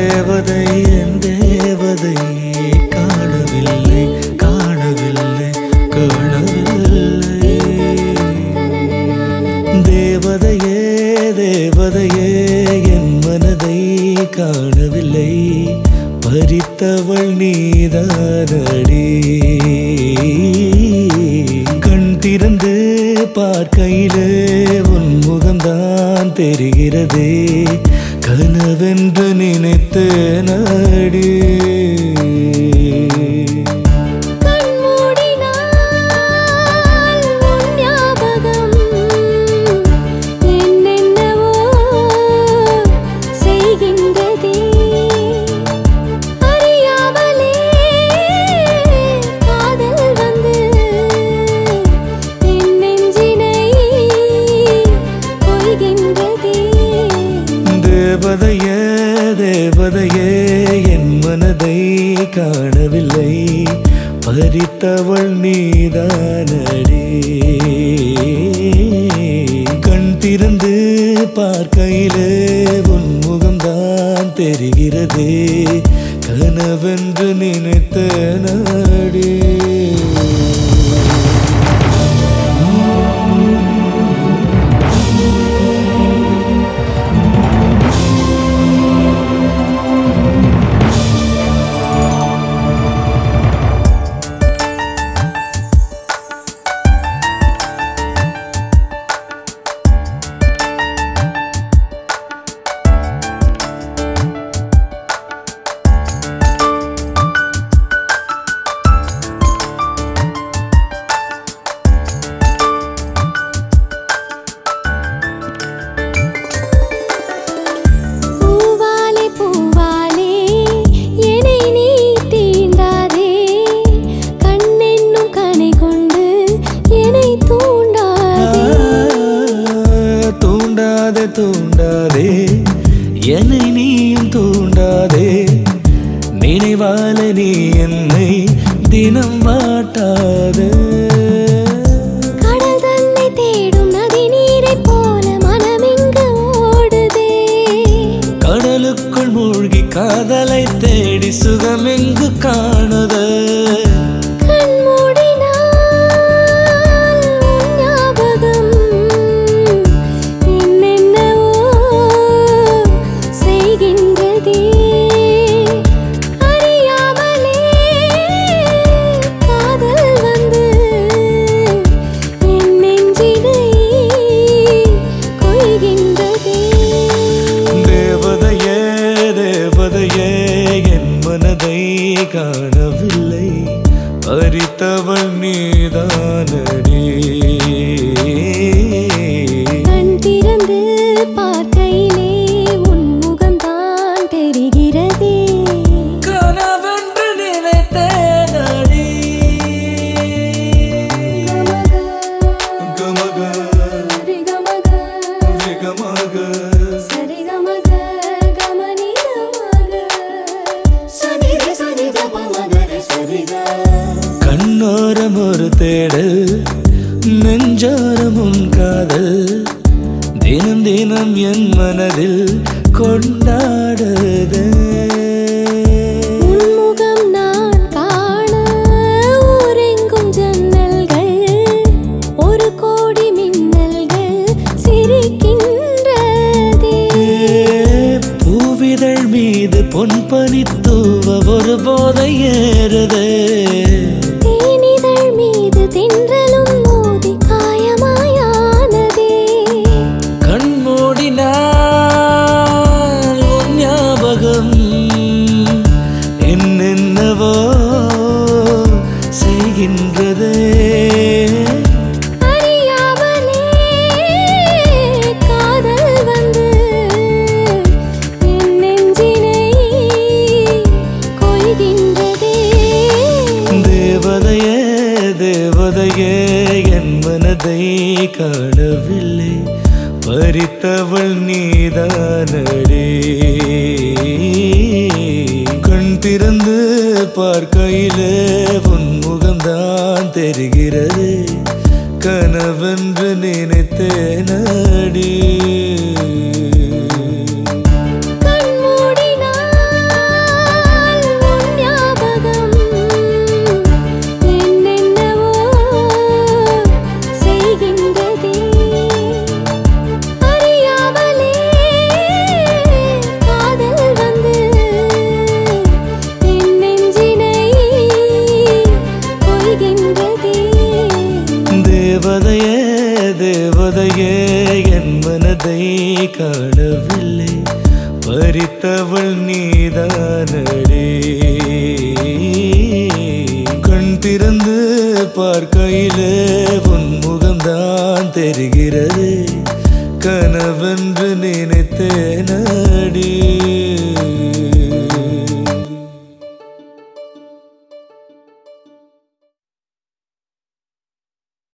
தேவதை என் தேவதை காணவில்லை காணவில்லை காணவில்லை. தேவதையே தேவதையே என் மனதை காணவில்லை, பறித்தவள் நீதானடி. கண் திறந்து பார்க்கையிலே உன் முகம்தான் தெரிகிறதே, கனவென்று நினைத்தேனடி. தேவதையே தேவதையே என் மனதை காணவில்லை, பறித்தவள் நீதானடி. கண் திறந்து பார்க்கையிலே உன் முகம்தான் தெரிகிறதே, கனவென்று நினைத்தேனடி. தூண்டாதே என்னை நீயும் தூண்டாதே, நினைவால நீ என்னை தினம் வாட்டாதே. கடல் தன்னை தேடும் நதி நீரை போல மனமெங்கு ஓடுதே, கடலுக்குள் மூழ்கி காதலை தேடி சுகமெங்கு காணுதே. என் மனதை காணவில்லை, பறித்தவள் நீதானடி. கண் திறந்து பார்க்கையிலே உன் முகம்தான் தெரிகிறதே, கனவென்று நினைத்தேனடி. கமக ரிகமக ரிகமக சரிகமக கண்ணோரம் ஒரு தேடல், நெஞ்சோரம் உன் காதல், தினம் தினம் என் மனதில் கொண்டாடுதே. உன்முகம் நான் காண ஊரெங்கும் ஜன்னல்கள், ஒரு கோடி மின்னல்கள் சிரிக்கின்றதே. பூவிதழ் மீது பொன்பனி தூவ ஒரு போதை ஏறுதே, தேனிதழ் மீது தென்றலும் மோதி காயமாயானதே. கண் மூடினால் உன் ஞாபகம் என்னென்னவோ செய்கின்றதே. அறியாமலே காதல் வந்து என் நெஞ்சினை கொய்கின்றதே. தேவதையே தேவதையே என் மனதை காணவில்லை, பறித்தவள் நீதானடி. கண் திறந்து பார்க்கையிலே உன் முகம்தான் தெரிகிறது, கனவென்று நினைத்தேனடி.